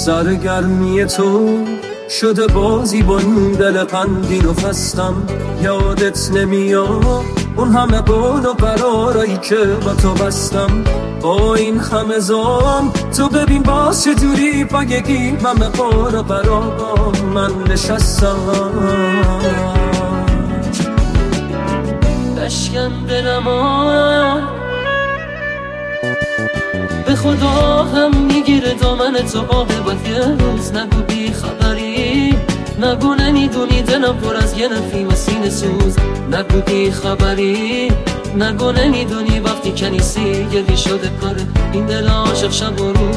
سرگرمی تو شده بازی با این دل غمگین و خستم. یادت نمیاد اون همه قول و قرارایی که با تو بستم. با این همه زام تو ببین باز چجوری با یکی همه قول و قرار من نشستم. بشکن دلمو به خدا هم میگیره دامن تو عاقبت یه روز. نگو بی خبری، نگو نمیدونی دلم پر از یه نفیم و سینه سوز. نگو بی خبری، نگو نمیدونی وقتی که نیستی گلی شده کاره این دل عاشق شب و روز.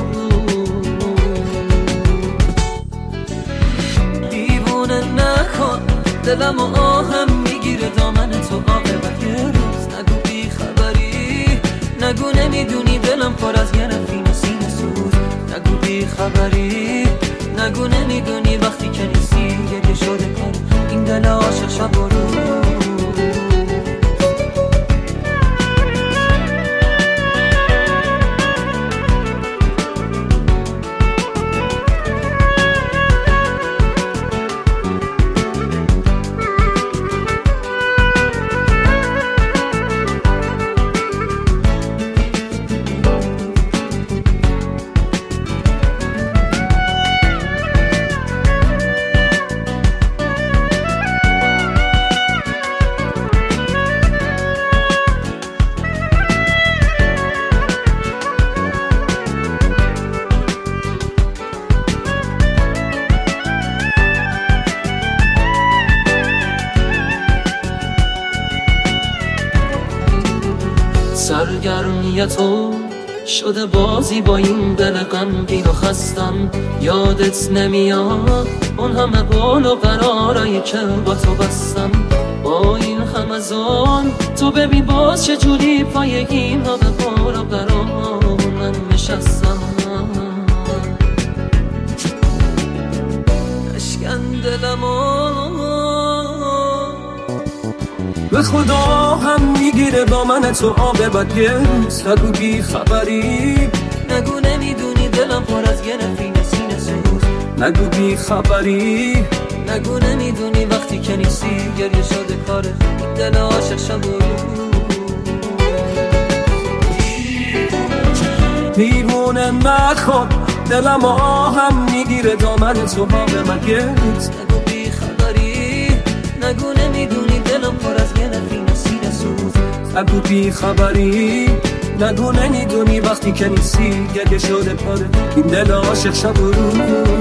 دیوونه نکن دلم و آهم میگیره دامن تو عاقبت یه روز. نگو بی خبری، نگو نمیدونی دلم پر از یه نفیم و سینه سوز. نگو بی خبری، نگو نمیدونی وقتی که نیستی گلی شده کاره این دل عاشق شب و روز. سرگرمی تو شده بازی با این دل غمگین و خستم. یادت نمیاد اون همه قول و قرارایی که با تو بستم. با این همه ظلم تو ببین باز چجوری پای این همه قول و قرار من نشستم. اشکن دلمو به خدا هم میگیره دامن تو عاقبت یه روز. نگو بی خبری، نگو نمیدونی دلم پر از یه نفیم سینه سوز. نگو بی خبری، نگو نمیدونی وقتی که نیستی گریه شده کاره این دل عاشق شب و روز. دیوونه نکن دلم آهم میگیره دامن تو عاقبت یه روز. نگو بی خبری، نگو نمیدونی دلم پر از یه نفیم سینه سوز. نگو بی خبری، نگو نمیدونی وقتی که نیستی گریه شده کاره این دل عاشق شب و روز.